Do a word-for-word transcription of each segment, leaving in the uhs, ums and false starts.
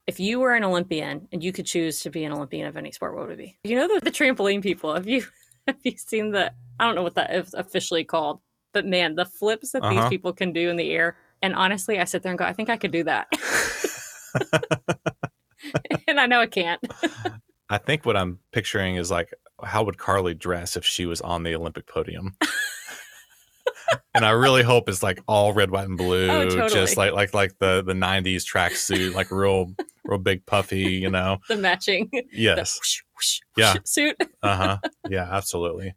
If you were an Olympian and you could choose to be an Olympian of any sport, what would it be? You know the, the trampoline people. Have you have you seen the? I don't know what that is officially called, but man, the flips that uh-huh. these people can do in the air. And honestly, I sit there and go, I think I could do that. And I know I can't. I think what I'm picturing is like, how would Carly dress if she was on the Olympic podium? And I really hope it's like all red, white, and blue, oh, totally. just like like like the the nineties tracksuit, like real real big puffy, you know, the matching, yes, the whoosh, whoosh, yeah, whoosh suit. uh huh, yeah, absolutely.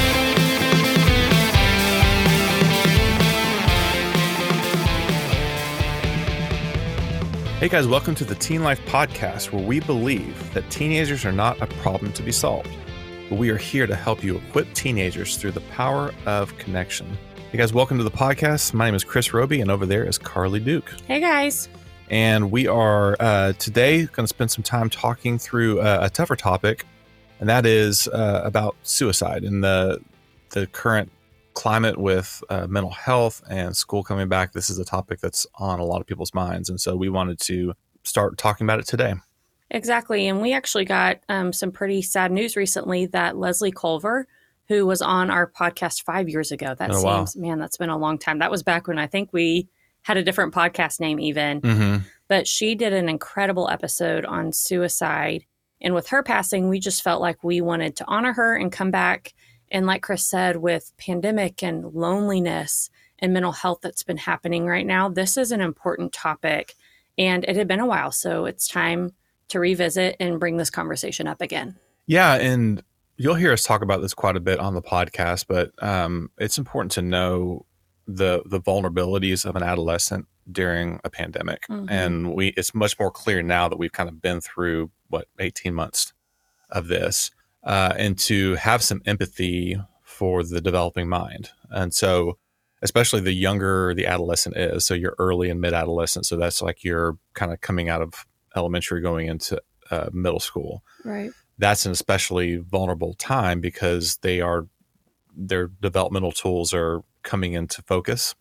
Hey guys, welcome to the Teen Life Podcast, where we believe that teenagers are not a problem to be solved, but we are here to help you equip teenagers through the power of connection. Hey guys, welcome to the podcast. My name is Chris Roby, and over there is Carly Duke. Hey guys. And we are uh, today going to spend some time talking through a, a tougher topic, and that is uh, about suicide and the the current climate with uh, mental health and school coming back. This is a topic that's on a lot of people's minds, and so we wanted to start talking about it today. Exactly, and we actually got um, some pretty sad news recently that Leslie Culver, who was on our podcast five years ago. That oh, seems, wow. man, that's been a long time. That was back when I think we had a different podcast name even. Mm-hmm. But she did an incredible episode on suicide. And with her passing, we just felt like we wanted to honor her and come back. And like Chris said, with pandemic and loneliness and mental health that's been happening right now, this is an important topic. And it had been a while, so it's time to revisit and bring this conversation up again. Yeah, and you'll hear us talk about this quite a bit on the podcast, but um, it's important to know the the vulnerabilities of an adolescent during a pandemic. Mm-hmm. And we it's much more clear now that we've kind of been through, what, eighteen months of this, uh, and to have some empathy for the developing mind. And so especially the younger the adolescent is, so you're early and mid-adolescent, so that's like you're kind of coming out of elementary going into uh, middle school. Right. That's an especially vulnerable time because they are their developmental tools are coming into focus,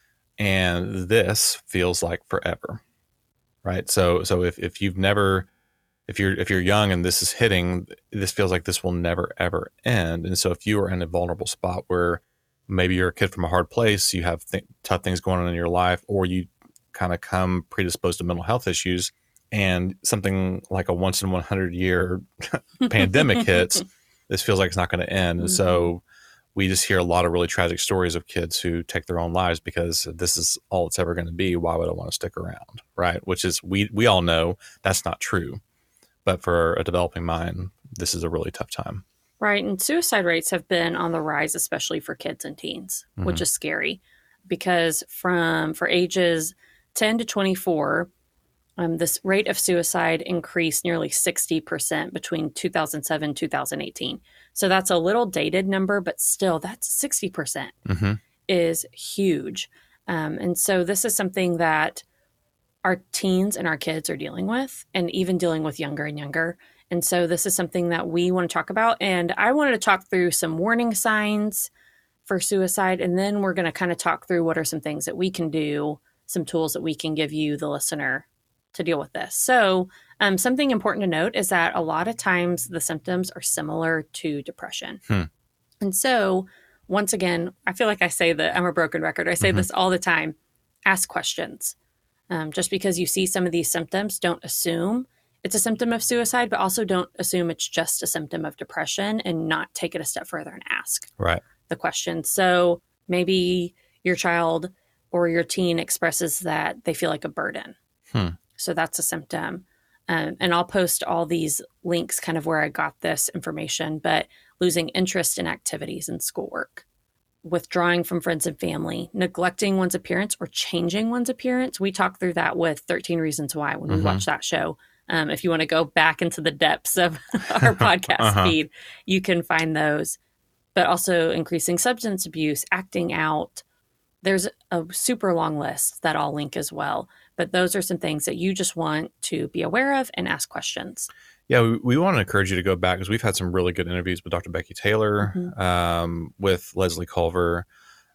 and this feels like forever, right? So, so if, if you've never, if you're if you're young and this is hitting, this feels like this will never ever end. And so, if you are in a vulnerable spot where maybe you're a kid from a hard place, you have th- tough things going on in your life, or you kind of come predisposed to mental health issues, and something like a once in one hundred year pandemic hits, this feels like it's not going to end. And mm-hmm. so we just hear a lot of really tragic stories of kids who take their own lives because this is all it's ever going to be. Why would I want to stick around? Right. Which is, we, we all know that's not true. But for a developing mind, this is a really tough time. Right. And suicide rates have been on the rise, especially for kids and teens, mm-hmm. which is scary because from for ages ten to twenty-four, Um, this rate of suicide increased nearly sixty percent between two thousand seven and two thousand eighteen. So that's a little dated number, but still that's sixty percent mm-hmm. is huge. Um, and so this is something that our teens and our kids are dealing with, and even dealing with younger and younger. And so this is something that we want to talk about. And I wanted to talk through some warning signs for suicide. And then we're going to kind of talk through what are some things that we can do, some tools that we can give you, the listener, to deal with this. So um, something important to note is that a lot of times the symptoms are similar to depression. Hmm. And so once again, I feel like I say that I'm a broken record. I say mm-hmm. this all the time. Ask questions. Um, just because you see some of these symptoms, don't assume it's a symptom of suicide, but also don't assume it's just a symptom of depression, and not take it a step further and ask right. the question. So maybe your child or your teen expresses that they feel like a burden. Hmm. So that's a symptom. Um, and I'll post all these links kind of where I got this information, but losing interest in activities and schoolwork, withdrawing from friends and family, neglecting one's appearance or changing one's appearance. We talked through that with thirteen Reasons Why when mm-hmm. we watched that show. Um, if you want to go back into the depths of our podcast uh-huh. feed, you can find those. But also increasing substance abuse, acting out. There's a super long list that I'll link as well. But those are some things that you just want to be aware of and ask questions. Yeah, we, we want to encourage you to go back because we've had some really good interviews with Doctor Becky Taylor, mm-hmm. um, with Leslie Culver.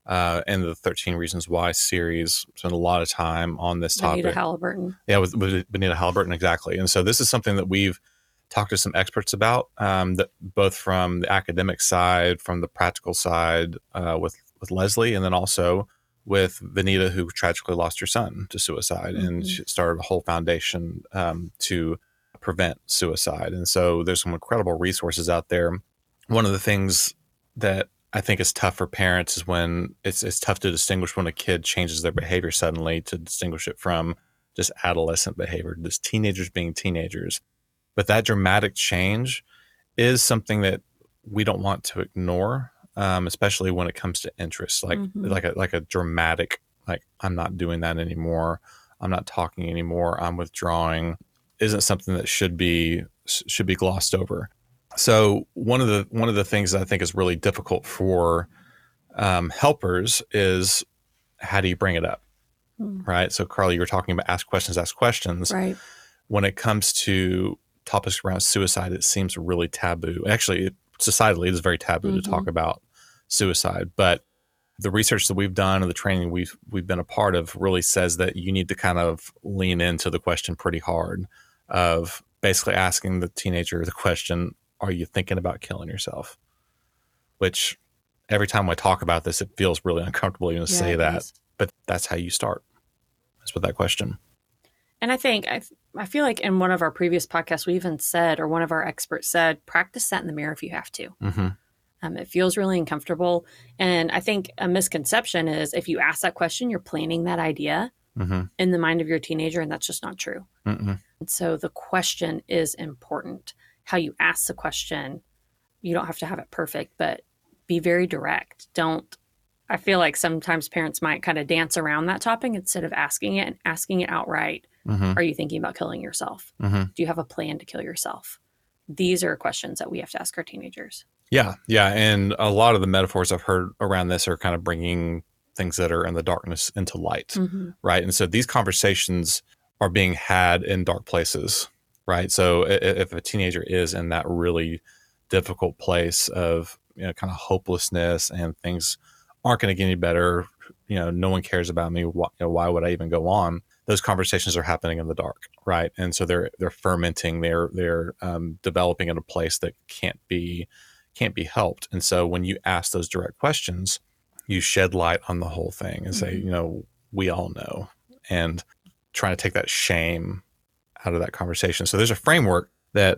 uh, and the thirteen Reasons Why series. Spent a lot of time on this topic. Benita Halliburton. Yeah, with, with Benita Halliburton, exactly. And so this is something that we've talked to some experts about, um, that both from the academic side, from the practical side, uh, with with Leslie, and then also with Benita, who tragically lost her son to suicide, mm-hmm. and she started a whole foundation um, to prevent suicide. And so there's some incredible resources out there. One of the things that I think is tough for parents is when it's it's tough to distinguish when a kid changes their behavior suddenly, to distinguish it from just adolescent behavior, just teenagers being teenagers. But that dramatic change is something that we don't want to ignore, um, especially when it comes to interests, like mm-hmm. like a like a dramatic, like, I'm not doing that anymore, I'm not talking anymore, I'm withdrawing, isn't something that should be should be glossed over. So one of the one of the things that I think is really difficult for um, helpers is, how do you bring it up, mm. right? So Carly, you were talking about ask questions, ask questions. Right. When it comes to topics around suicide, it seems really taboo. Actually, it, societally, it is very taboo mm-hmm. to talk about suicide. But the research that we've done and the training we've we've been a part of really says that you need to kind of lean into the question pretty hard, of basically asking the teenager the question, are you thinking about killing yourself? Which every time I talk about this, it feels really uncomfortable even to yeah, say that. Is. But that's how you start. That's with that question. And I think, I, I feel like in one of our previous podcasts, we even said, or one of our experts said, practice that in the mirror if you have to. Mm-hmm. Um, it feels really uncomfortable. And I think a misconception is if you ask that question, you're planting that idea mm-hmm. in the mind of your teenager, and that's just not true. Mm-mm. And so the question is important. How you ask the question, you don't have to have it perfect, but be very direct. Don't, I feel like sometimes parents might kind of dance around that topic instead of asking it and asking it outright. Mm-hmm. Are you thinking about killing yourself? Mm-hmm. Do you have a plan to kill yourself? These are questions that we have to ask our teenagers. Yeah. Yeah. And a lot of the metaphors I've heard around this are kind of bringing things that are in the darkness into light. Mm-hmm. Right. And so these conversations are being had in dark places. Right. So if a teenager is in that really difficult place of, you know, kind of hopelessness and things aren't going to get any better, you know, no one cares about me, why, you know, why would I even go on? Those conversations are happening in the dark. Right. And so they're, they're fermenting, they're, they're um, developing in a place that can't be, can't be helped. And so when you ask those direct questions, you shed light on the whole thing and say, mm-hmm. you know, we all know, and trying to take that shame out of that conversation. So there's a framework that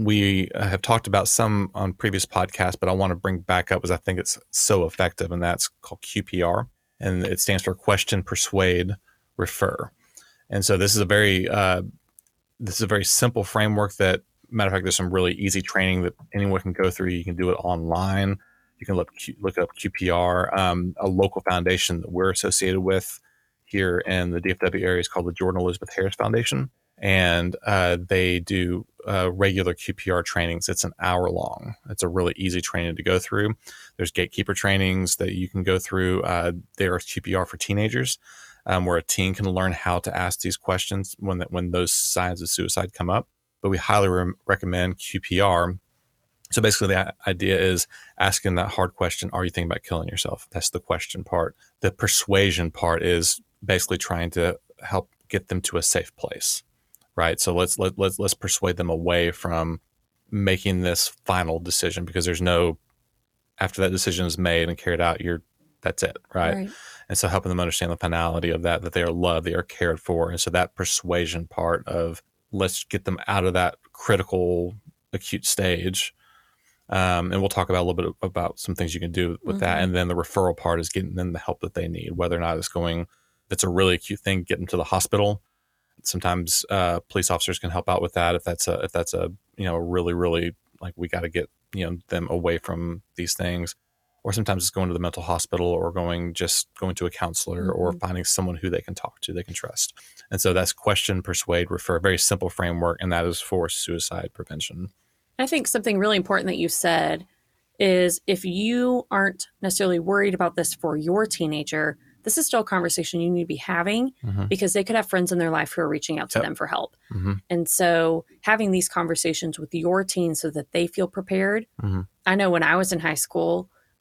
we have talked about some on previous podcasts, but I want to bring back up because I think it's so effective, and that's called Q P R, and it stands for Question, Persuade, Refer. And so this is a very uh, this is a very simple framework that, matter of fact, there's some really easy training that anyone can go through. You can do it online. You can look look up Q P R. Um, a local foundation that we're associated with here in the D F W area is called the Jordan Elizabeth Harris Foundation. And uh, they do uh, regular Q P R trainings. It's an hour long. It's a really easy training to go through. There's gatekeeper trainings that you can go through. Uh, there are Q P R for teenagers, um, where a teen can learn how to ask these questions when that when those signs of suicide come up. But we highly re- recommend Q P R. So basically the idea is asking that hard question, are you thinking about killing yourself? That's the question part. The persuasion part is basically trying to help get them to a safe place. Right. So let's let, let's let's persuade them away from making this final decision, because there's no, after that decision is made and carried out, you're that's it. Right? Right. And so helping them understand the finality of that, that they are loved, they are cared for. And so that persuasion part of let's get them out of that critical acute stage. Um, and we'll talk about a little bit about some things you can do with mm-hmm. that. And then the referral part is getting them the help that they need, whether or not it's going, if it's a really acute thing, get them to the hospital. Sometimes uh, police officers can help out with that if that's a if that's a you know really really like we got to get you know them away from these things, or sometimes it's going to the mental hospital, or going just going to a counselor, mm-hmm. or finding someone who they can talk to, they can trust. And so that's question, persuade, refer, a very simple framework, and that is for suicide prevention. I think something really important that you said is if you aren't necessarily worried about this for your teenager, this is still a conversation you need to be having, mm-hmm. because they could have friends in their life who are reaching out to yep. them for help. Mm-hmm. And so having these conversations with your teen so that they feel prepared. Mm-hmm. I know when I was in high school,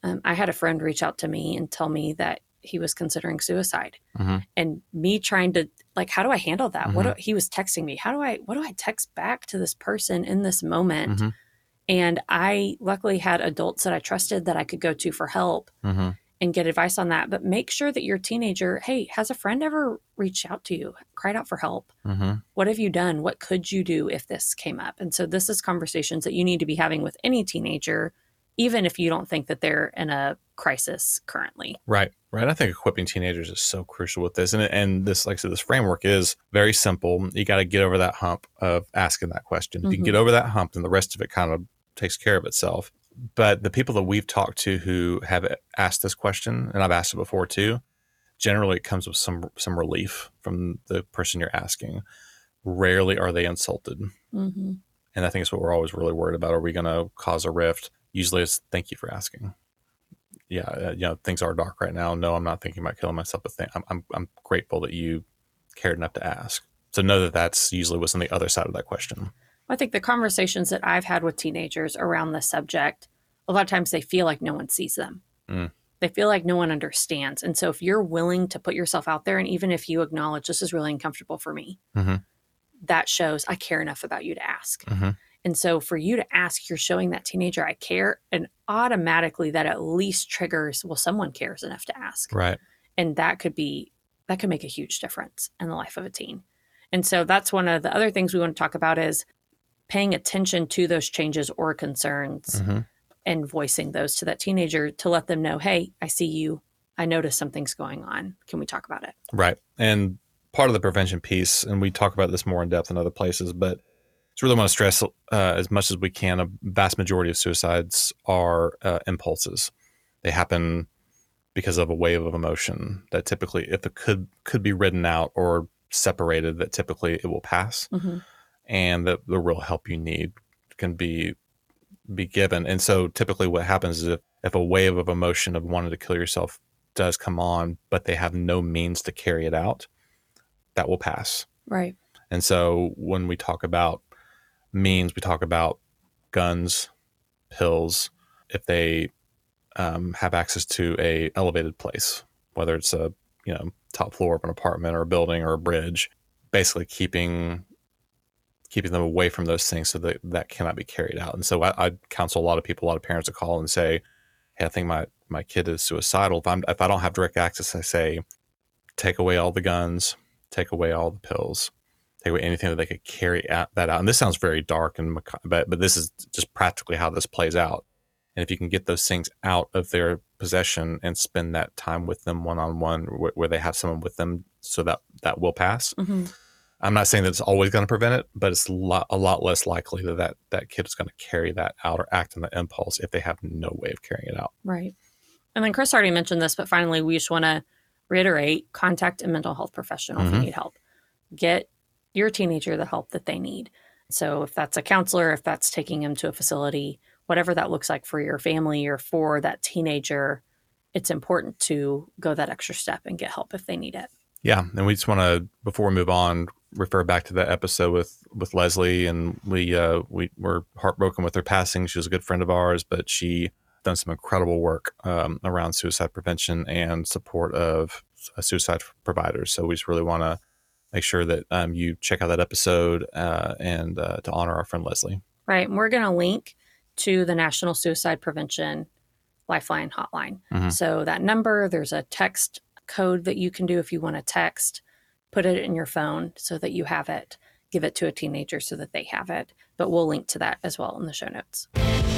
Um, I had a friend reach out to me and tell me that he was considering suicide, mm-hmm. and me trying to like, how do I handle that? Mm-hmm. What do, he was texting me. How do I, what do I text back to this person in this moment? Mm-hmm. And I luckily had adults that I trusted that I could go to for help mm-hmm. and get advice on that. But make sure that your teenager, hey, has a friend ever reached out to you, cried out for help? Mm-hmm. What have you done? What could you do if this came up? And so this is conversations that you need to be having with any teenager, even if you don't think that they're in a crisis currently. Right, right. I think equipping teenagers is so crucial with this. And, and this, like I said, this framework is very simple. You got to get over that hump of asking that question. If Mm-hmm. you can get over that hump, then the rest of it kind of takes care of itself. But the people that we've talked to who have asked this question, and I've asked it before too, generally it comes with some some relief from the person you're asking. Rarely are they insulted. Mm-hmm. And I think it's what we're always really worried about. Are we going to cause a rift? Usually it's thank you for asking. Yeah, uh, you know, things are dark right now. No, I'm not thinking about killing myself, but th- I'm, I'm I'm grateful that you cared enough to ask. So know that that's usually what's on the other side of that question. I think the conversations that I've had with teenagers around this subject, a lot of times they feel like no one sees them. Mm. They feel like no one understands. And so if you're willing to put yourself out there, and even if you acknowledge this is really uncomfortable for me, mm-hmm. that shows I care enough about you to ask. Mm-hmm. And so for you to ask, you're showing that teenager I care, and automatically that at least triggers, well, someone cares enough to ask. Right. And that could be, that could make a huge difference in the life of a teen. And so that's one of the other things we want to talk about is paying attention to those changes or concerns mm-hmm. and voicing those to that teenager to let them know, hey, I see you. I notice something's going on. Can we talk about it? Right. And part of the prevention piece, and we talk about this more in depth in other places, but I really want to stress uh, as much as we can, a vast majority of suicides are uh, impulses. They happen because of a wave of emotion that typically, if it could could be ridden out or separated, that typically it will pass. Mm-hmm. And that the real help you need can be be given. And so typically what happens is if, if a wave of emotion of wanting to kill yourself does come on, but they have no means to carry it out, that will pass. Right. And so when we talk about means, we talk about guns, pills, if they um, have access to a elevated place, whether it's a you know top floor of an apartment or a building or a bridge, basically keeping keeping them away from those things so that that cannot be carried out. And so I, I counsel a lot of people, a lot of parents to call and say, hey, I think my, my kid is suicidal. If I'm, if I don't have direct access, I say, take away all the guns, take away all the pills, take away anything that they could carry out, that out. And this sounds very dark, and but, but this is just practically how this plays out. And if you can get those things out of their possession and spend that time with them one-on-one where, where they have someone with them, so that that will pass. Mm-hmm. I'm not saying that it's always going to prevent it, but it's a lot, a lot less likely that, that that kid is going to carry that out or act on the impulse if they have no way of carrying it out. Right. And then Chris already mentioned this, but finally, we just want to reiterate, contact a mental health professional mm-hmm. if you need help. Get your teenager the help that they need. So if that's a counselor, if that's taking them to a facility, whatever that looks like for your family or for that teenager, it's important to go that extra step and get help if they need it. Yeah. And we just want to, before we move on, refer back to that episode with, with Leslie. And we, uh, we were heartbroken with her passing. She was a good friend of ours, but she done some incredible work um, around suicide prevention and support of uh, suicide providers. So we just really want to make sure that um, you check out that episode uh, and uh, to honor our friend Leslie. Right. And we're going to link to the National Suicide Prevention Lifeline hotline. Mm-hmm. So that number, there's a text code that you can do if you want to text, put it in your phone so that you have it, give it to a teenager so that they have it. But we'll link to that as well in the show notes.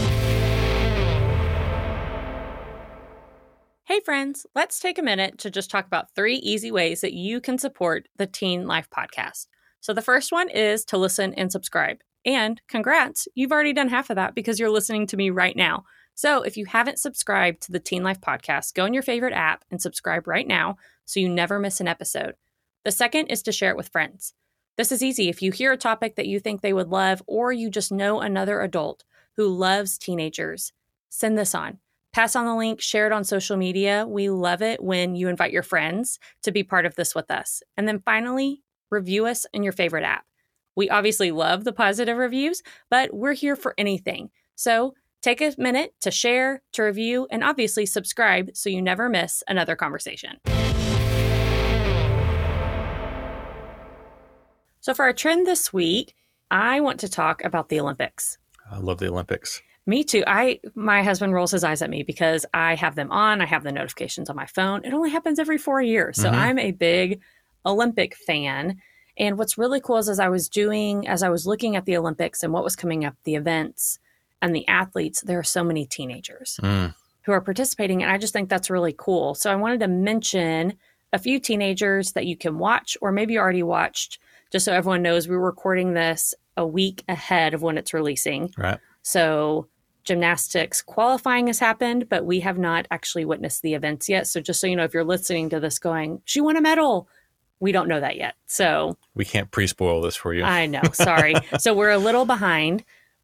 Hey friends, let's take a minute to just talk about three easy ways that you can support the Teen Life Podcast. So the first one is to listen and subscribe. And congrats, you've already done half of that because you're listening to me right now. So if you haven't subscribed to the Teen Life Podcast, go in your favorite app and subscribe right now so you never miss an episode. The second is to share it with friends. This is easy. If you hear a topic that you think they would love, or you just know another adult who loves teenagers, send this on. Pass on the link, share it on social media. We love it when you invite your friends to be part of this with us. And then finally, review us in your favorite app. We obviously love the positive reviews, but we're here for anything. So take a minute to share, to review, and obviously subscribe so you never miss another conversation. So for our trend this week, I want to talk about the Olympics. I love the Olympics. Me too. I my husband rolls his eyes at me because I have them on. I have the notifications on my phone. It only happens every four years. So mm-hmm. I'm a big Olympic fan. And what's really cool is as I was doing, as I was looking at the Olympics and what was coming up, the events and the athletes, there are so many teenagers mm. who are participating. And I just think that's really cool. So I wanted to mention a few teenagers that you can watch, or maybe you already watched, just so everyone knows we're recording this a week ahead of when it's releasing. Right. So gymnastics qualifying has happened, but we have not actually witnessed the events yet. So just so you know, if you're listening to this going, she won a medal, we don't know that yet. So we can't pre-spoil this for you. I know. Sorry. So we're a little behind,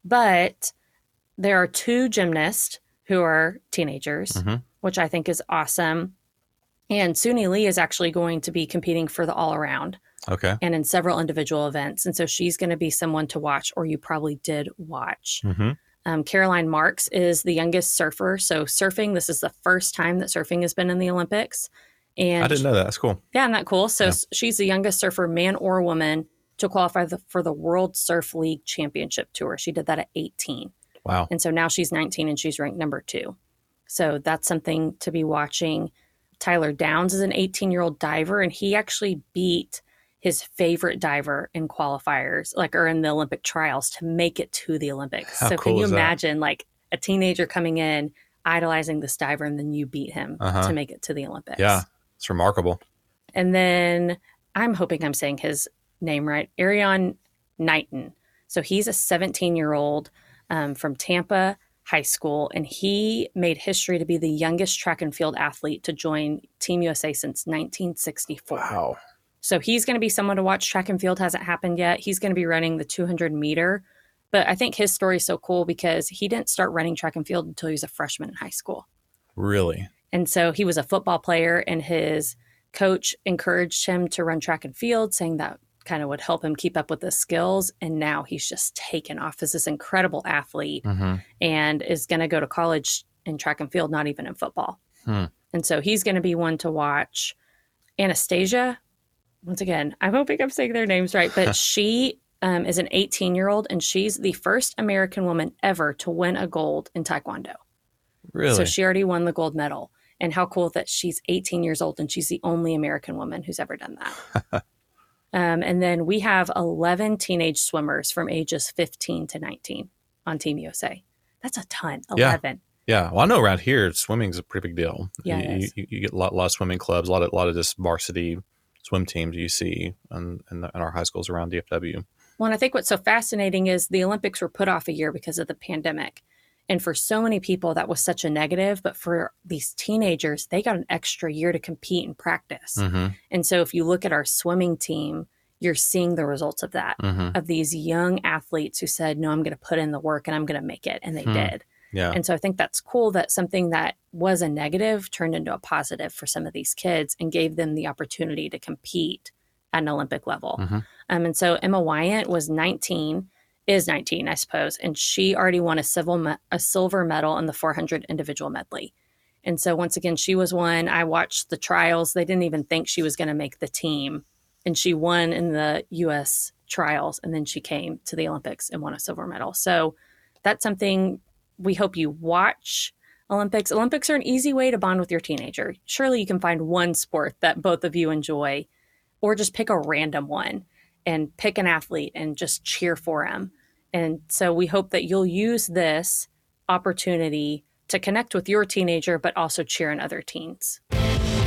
but there are two gymnasts who are teenagers, mm-hmm. which I think is awesome. And Suni Lee is actually going to be competing for the all around. Okay. And in several individual events. And so she's going to be someone to watch, or you probably did watch. Mm-hmm. Um, Caroline Marks is the youngest surfer. So surfing, this is the first time that surfing has been in the Olympics. And I didn't know that. That's cool. Yeah, isn't that cool? So yeah. She's the youngest surfer, man or woman, to qualify the, for the World Surf League Championship Tour. She did that at eighteen. Wow. And so now she's nineteen and she's ranked number two. So that's something to be watching. Tyler Downs is an eighteen-year-old diver, and he actually beat his favorite diver in qualifiers, like, or in the Olympic trials to make it to the Olympics. How so cool can you is that? imagine like a teenager coming in, idolizing this diver, and then you beat him uh-huh. to make it to the Olympics? Yeah, it's remarkable. And then I'm hoping I'm saying his name right, Arion Knighton. So he's a seventeen-year-old um, from Tampa High School, and he made history to be the youngest track and field athlete to join Team U S A since nineteen sixty-four. Wow. So he's going to be someone to watch. Track and field hasn't happened yet. He's going to be running the two hundred meter. But I think his story is so cool because he didn't start running track and field until he was a freshman in high school. Really? And so he was a football player, and his coach encouraged him to run track and field, saying that kind of would help him keep up with the skills. And now he's just taken off as this incredible athlete mm-hmm. and is going to go to college in track and field, not even in football. Hmm. And so he's going to be one to watch. Anastasia, once again, I'm hoping I'm saying their names right, but she um, is an eighteen-year-old, and she's the first American woman ever to win a gold in Taekwondo. Really? So she already won the gold medal. And how cool that she's eighteen years old and she's the only American woman who's ever done that. um, and then we have eleven teenage swimmers from ages fifteen to nineteen on Team U S A. That's a ton, eleven. Yeah. yeah. Well, I know around here, swimming's a pretty big deal. Yeah, you, it is. You, you get a lot, a lot of swimming clubs, a lot of, a lot of just varsity swim teams you see in, in, the, in our high schools around D F W. Well, and I think what's so fascinating is the Olympics were put off a year because of the pandemic. And for so many people, that was such a negative. But for these teenagers, they got an extra year to compete and practice. Mm-hmm. And so if you look at our swimming team, you're seeing the results of that, mm-hmm. of these young athletes who said, no, I'm going to put in the work and I'm going to make it. And they hmm. did. Yeah. And so I think that's cool that something that was a negative turned into a positive for some of these kids and gave them the opportunity to compete at an Olympic level. Mm-hmm. Um, and so Emma Wyant was nineteen, is nineteen, I suppose, and she already won a, civil me- a silver medal in the four hundred individual medley. And so once again, she was one. I watched the trials. They didn't even think she was going to make the team. And she won in the U S trials. And then she came to the Olympics and won a silver medal. So that's something we hope you watch. Olympics. Olympics are an easy way to bond with your teenager. Surely you can find one sport that both of you enjoy, or just pick a random one and pick an athlete and just cheer for him. And so we hope that you'll use this opportunity to connect with your teenager, but also cheer on other teens. All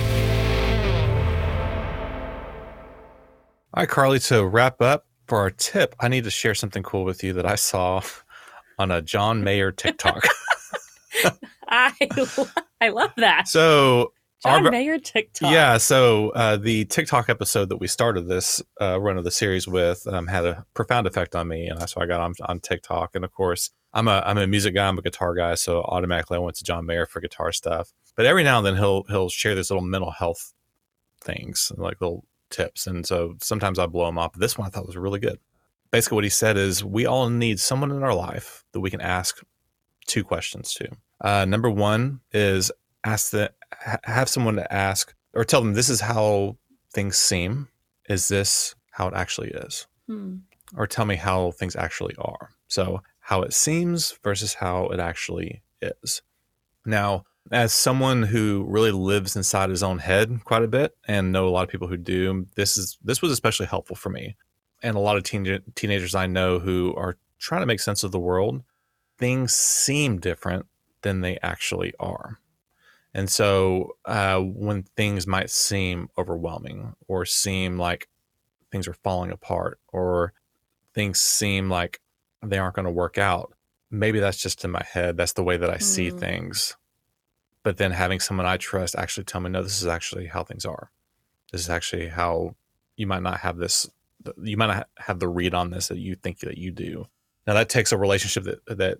right, Carly, to wrap up for our tip, I need to share something cool with you that I saw on a John Mayer TikTok. I, I love that. So John our, Mayer TikTok. Yeah. So uh, the TikTok episode that we started this uh, run of the series with um, had a profound effect on me. And that's why I got on, on TikTok. And of course, I'm a I'm a music guy. I'm a guitar guy. So automatically I went to John Mayer for guitar stuff. But every now and then he'll he'll share these little mental health things, like little tips. And so sometimes I blow them up. This one I thought was really good. Basically what he said is we all need someone in our life that we can ask two questions too. Uh, number one is ask the ha- have someone to ask or tell them this is how things seem. Is this how it actually is? Hmm. Or tell me how things actually are. So how it seems versus how it actually is. Now, as someone who really lives inside his own head quite a bit and know a lot of people who do, this is this was especially helpful for me. And a lot of teen, teenagers I know who are trying to make sense of the world, things seem different than they actually are. And so uh, when things might seem overwhelming or seem like things are falling apart or things seem like they aren't going to work out, maybe that's just in my head. That's the way that I mm. see things. But then having someone I trust actually tell me, no, this is actually how things are. This is actually how you might not have this, you might not have the read on this that you think that you do. Now that takes a relationship that, that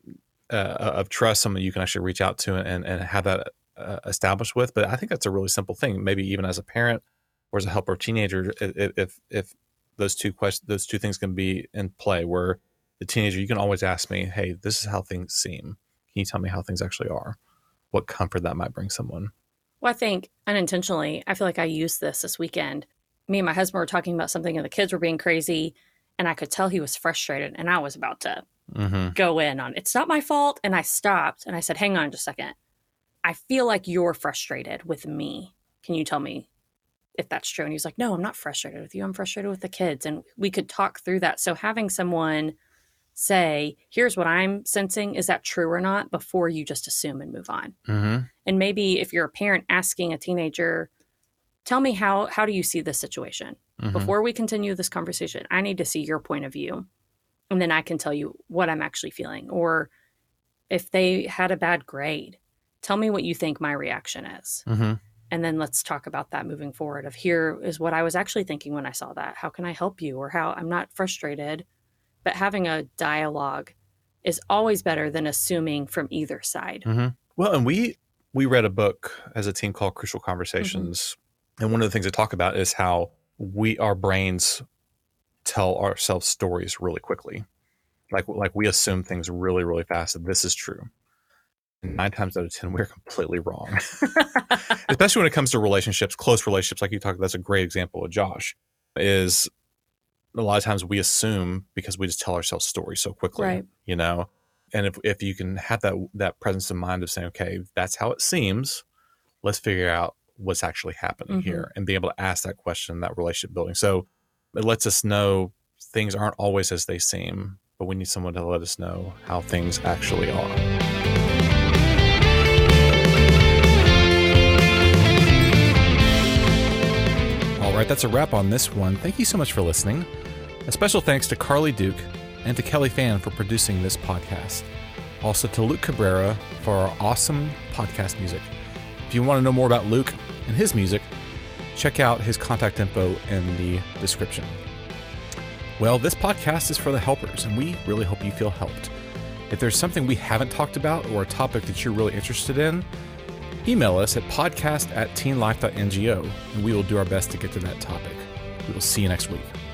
uh, of trust, someone you can actually reach out to and, and have that uh, established with. But I think that's a really simple thing. Maybe even as a parent or as a helper of teenager, if, if, if those two questions, those two things can be in play where the teenager, you can always ask me, hey, this is how things seem. Can you tell me how things actually are? What comfort that might bring someone. Well, I think unintentionally, I feel like I used this this weekend. Me and my husband were talking about something and the kids were being crazy and I could tell he was frustrated and I was about to mm-hmm. go in on, it's not my fault. And I stopped and I said, hang on just a second. I feel like you're frustrated with me. Can you tell me if that's true? And he was like, no, I'm not frustrated with you. I'm frustrated with the kids. And we could talk through that. So having someone say, here's what I'm sensing. Is that true or not? Before you just assume and move on. Mm-hmm. And maybe if you're a parent asking a teenager, tell me how, how do you see this situation? Mm-hmm. Before we continue this conversation, I need to see your point of view. And then I can tell you what I'm actually feeling. Or if they had a bad grade, tell me what you think my reaction is. Mm-hmm. And then let's talk about that moving forward of here is what I was actually thinking when I saw that. How can I help you? Or how I'm not frustrated. But having a dialogue is always better than assuming from either side. Mm-hmm. Well, and we we read a book as a team called Crucial Conversations. Mm-hmm. And one of the things they talk about is how we, our brains tell ourselves stories really quickly. Like, like we assume things really, really fast that this is true. And nine times out of ten, we're completely wrong. Especially when it comes to relationships, close relationships, like you talked, that's a great example of Josh, is a lot of times we assume because we just tell ourselves stories so quickly, right. you know? And if, if you can have that, that presence of mind of saying, okay, that's how it seems, let's figure out what's actually happening mm-hmm. here and be able to ask that question, that relationship building. So it lets us know things aren't always as they seem, but we need someone to let us know how things actually are. All right, that's a wrap on this one. Thank you so much for listening. A special thanks to Carly Duke and to Kelly Fan for producing this podcast. Also to Luke Cabrera for our awesome podcast music. If you want to know more about Luke and his music, check out his contact info in the description. Well, this podcast is for the helpers, and we really hope you feel helped. If there's something we haven't talked about or a topic that you're really interested in, email us at podcast at teen life dot n g o, and we will do our best to get to that topic. We will see you next week.